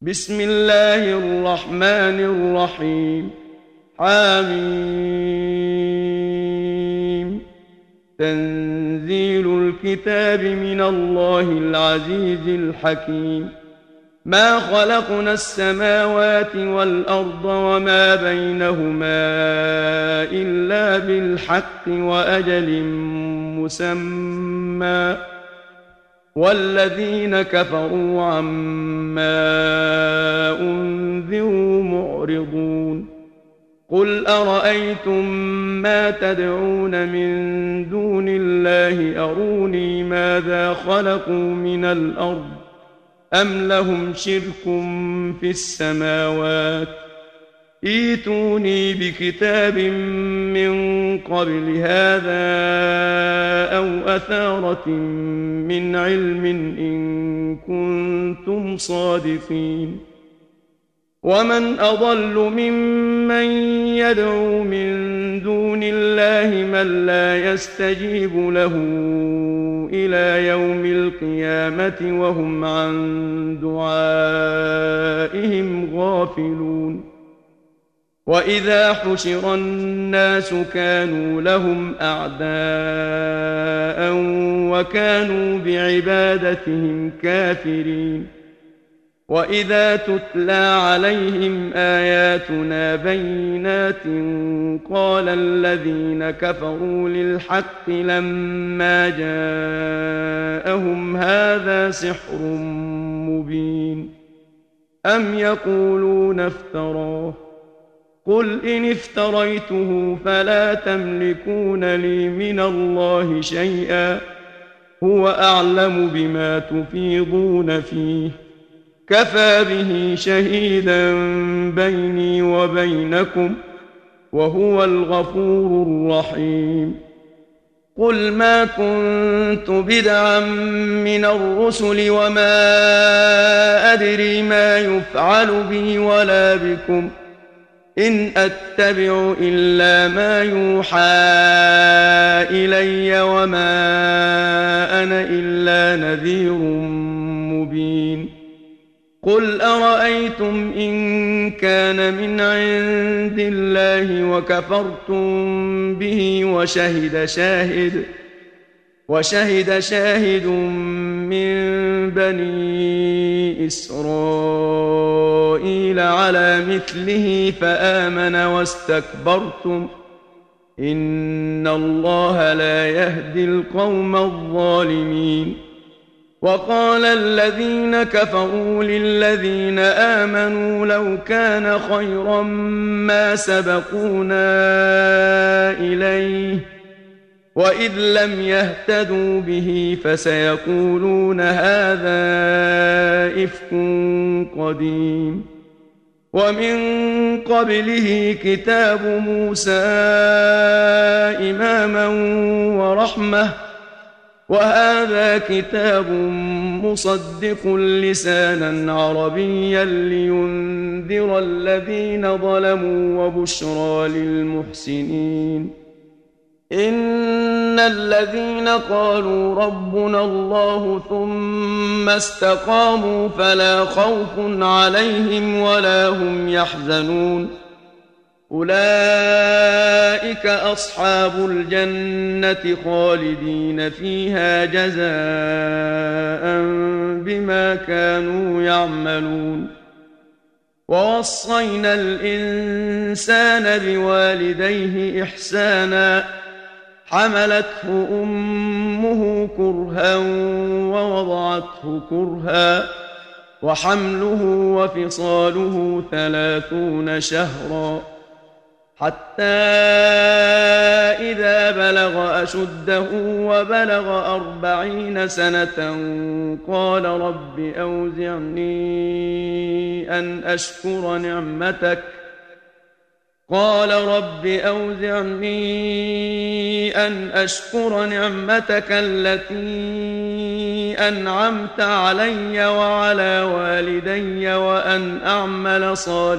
بسم الله الرحمن الرحيم. حميم. تنزيل الكتاب من الله العزيز الحكيم. ما خلقنا السماوات والأرض وما بينهما إلا بالحق وأجل مسمى، والذين كفروا عما أنذروا معرضون. قل أرأيتم ما تدعون من دون الله أروني ماذا خلقوا من الأرض أم لهم شرك في السماوات، ائتوني بكتاب من قبل هذا أو أثارة من علم إن كنتم صادقين. ومن أضل ممن يدعو من دون الله من لا يستجيب له إلى يوم القيامة وهم عن دعائهم غافلون. وإذا حشر الناس كانوا لهم أعداء وكانوا بعبادتهم كافرين. وإذا تتلى عليهم آياتنا بينات قال الذين كفروا للحق لما جاءهم هذا سحر مبين. أم يقولون افتراه، قل إن افتريته فلا تملكون لي من الله شيئا، هو أعلم بما تفيضون فيه، كفى به شهيدا بيني وبينكم وهو الغفور الرحيم. قل ما كنت بدعا من الرسل وما أدري ما يفعل بي ولا بكم، إن أتبع إلا ما يوحى إلي وما أنا إلا نذير مبين. قل أرأيتم إن كان من عند الله وكفرتم به وشهد شاهد من بني إسرائيل على مثله فآمن واستكبرتم، إن الله لا يهدي القوم الظالمين. وقال الذين كفروا للذين آمنوا لو كان خيرا ما سبقونا إليه، وإذ لم يهتدوا به فسيقولون هذا إفك قديم. ومن قبله كتاب موسى إماما ورحمة، وهذا كتاب مصدق لسانا عربيا لينذر الذين ظلموا وبشرى للمحسنين. إن الذين قالوا ربنا الله ثم استقاموا فلا خوف عليهم ولا هم يحزنون، أولئك أصحاب الجنة خالدين فيها جزاء بما كانوا يعملون. ووصينا الإنسان بوالديه إحسانا، حملته أمه كرها ووضعته كرها، وحمله وفصاله 30 شهرا، حتى إذا بلغ أشده وبلغ 40 سنة قال رب أوزعني أن أشكر نعمتك التي أنعمت علي وعلى والدي وأن أعمل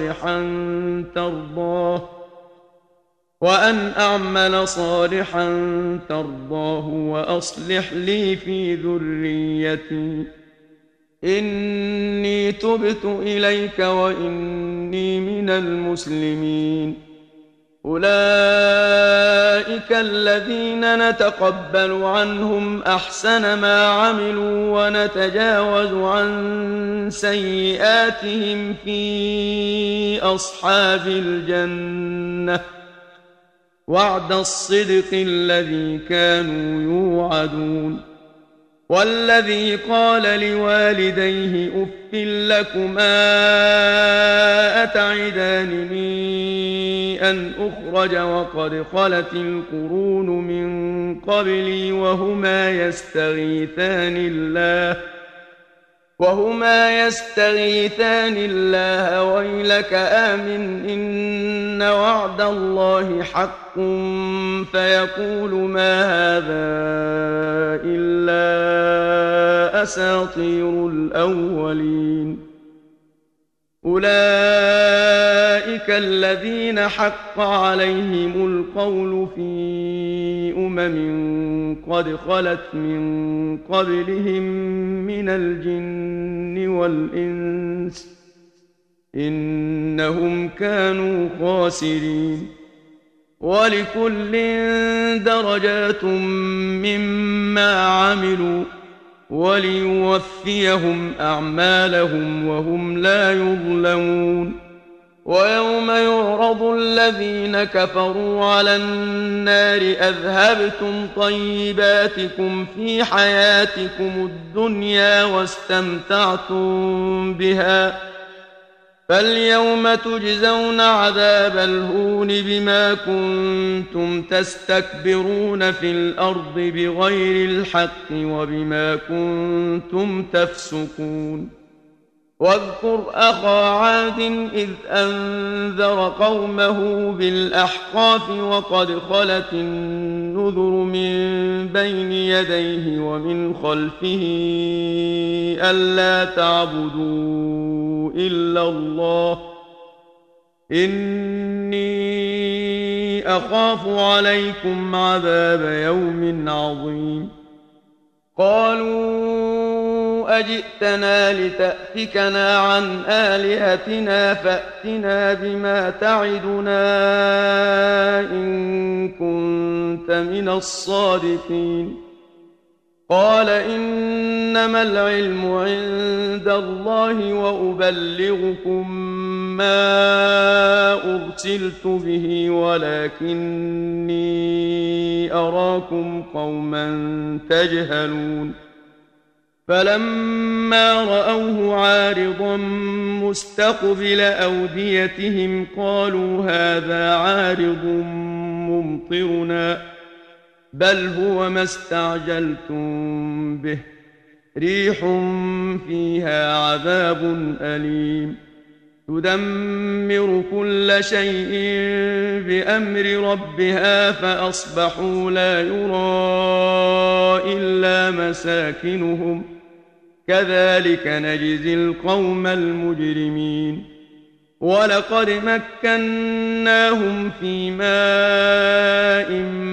صالحا ترضاه وأصلح لي في ذريتي إني تبت إليك وإني من المسلمين أولئك الذين نتقبل عنهم أحسن ما عملوا ونتجاوز عن سيئاتهم في أصحاب الجنة وعد الصدق الذي كانوا يوعدون والذي قال لوالديه أف لكما أتعدانني أن أخرج وقد خلت القرون من قبلي وهما يستغيثان الله ويلك آمن إن وعد الله حق فيقول ما هذا إلا أساطير الأولين أولئك الذين حق عليهم القول في قد خلت من قبلهم من الجن والإنس إنهم كانوا خاسرين ولكل درجات مما عملوا وليوفيهم أعمالهم وهم لا يظلمون ويوم يعرض الذين كفروا على النار أذهبتم طيباتكم في حياتكم الدنيا واستمتعتم بها فاليوم تجزون عذاب الهون بما كنتم تستكبرون في الأرض بغير الحق وبما كنتم تفسقون واذكر أخا عاد إذ أنذر قومه بالأحقاف وقد خلت النذر من بين يديه ومن خلفه ألا تعبدوا إلا الله إني أخاف عليكم عذاب يوم عظيم قالوا أجئتنا لتأفكنا عن آلهتنا فأتنا بما تعدنا إن كنت من الصادقين قال إنما العلم عند الله وأبلغكم ما أرسلت به ولكني أراكم قوما تجهلون فلما رأوه عارضا مستقبل أوديتهم قالوا هذا عارض ممطرنا بل هو ما استعجلتم به ريح فيها عذاب أليم تدمر كل شيء بأمر ربها فأصبحوا لا يرى إلا مساكنهم كذلك نجزي القوم المجرمين ولقد مكناهم في ماء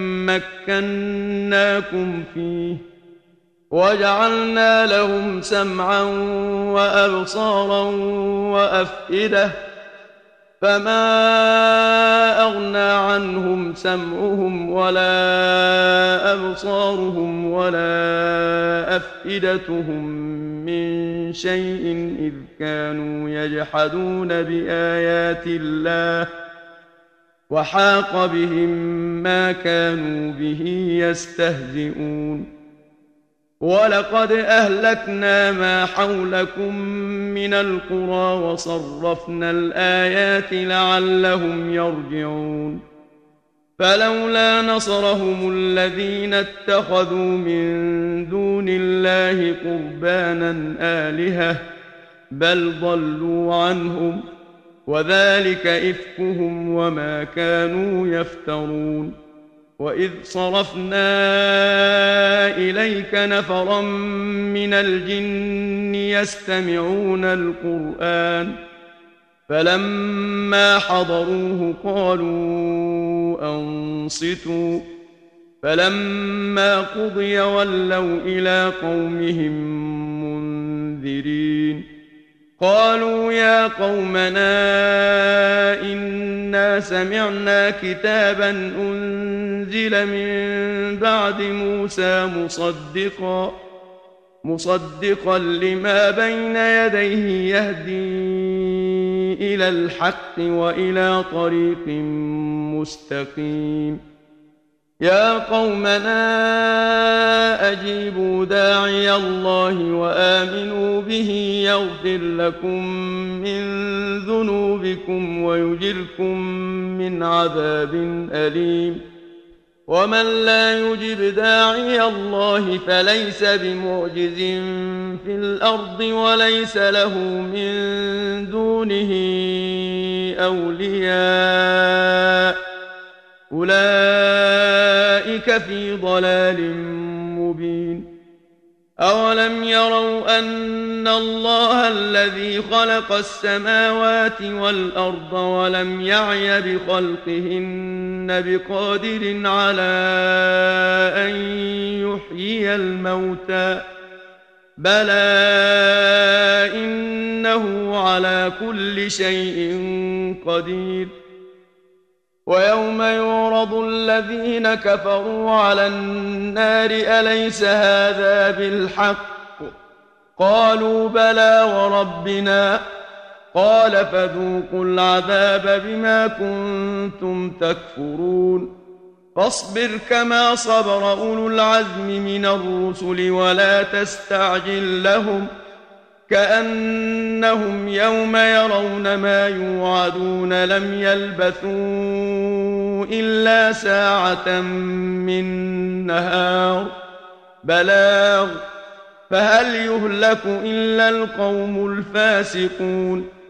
مكناكم فيه وجعلنا لهم سمعا وأبصارا وأفئدة فما أغنى عنهم سمعهم ولا أبصارهم ولا أفئدتهم من شيء إذ كانوا يجحدون بآيات الله وحاق بهم ما كانوا به يستهزئون ولقد أهلكنا ما حولكم من القرى وصرفنا الآيات لعلهم يرجعون فلولا نصرهم الذين اتخذوا من دون الله قربانا آلهة بل ضلوا عنهم وذلك إفكهم وما كانوا يفترون وإذ صرفنا إليك نفرا من الجن يستمعون القرآن فلما حضروه قالوا أنصتوا فلما قضي ولوا إلى قومهم منذرين قالوا يا قومنا إنا سمعنا كتابا أنزل من بعد موسى مصدقا لما بين يديه يهدي إلى الحق وإلى طريق مستقيم يا قومنا أجيبوا داعي الله وآمنوا به يغفر لكم من ذنوبكم ويجركم من عذاب أليم ومن لا يجب داعي الله فليس بمعجز في الأرض وليس له من دونه أولياء أولئك في ضلال مبين أولم يروا أن الله الذي خلق السماوات والأرض ولم يعي بخلقهن بقادر على أن يحيي الموتى بلى إنه على كل شيء قدير ويوم يعرض الذين كفروا على النار أليس هذا بالحق قالوا بلى وربنا قال فذوقوا العذاب بما كنتم تكفرون فاصبر كما صبر أولو العزم من الرسل ولا تستعجل لهم كأنهم يوم يرون ما يوعدون لم يلبثوا إلا ساعة من نهار بلاغ فهل يهلك إلا القوم الفاسقون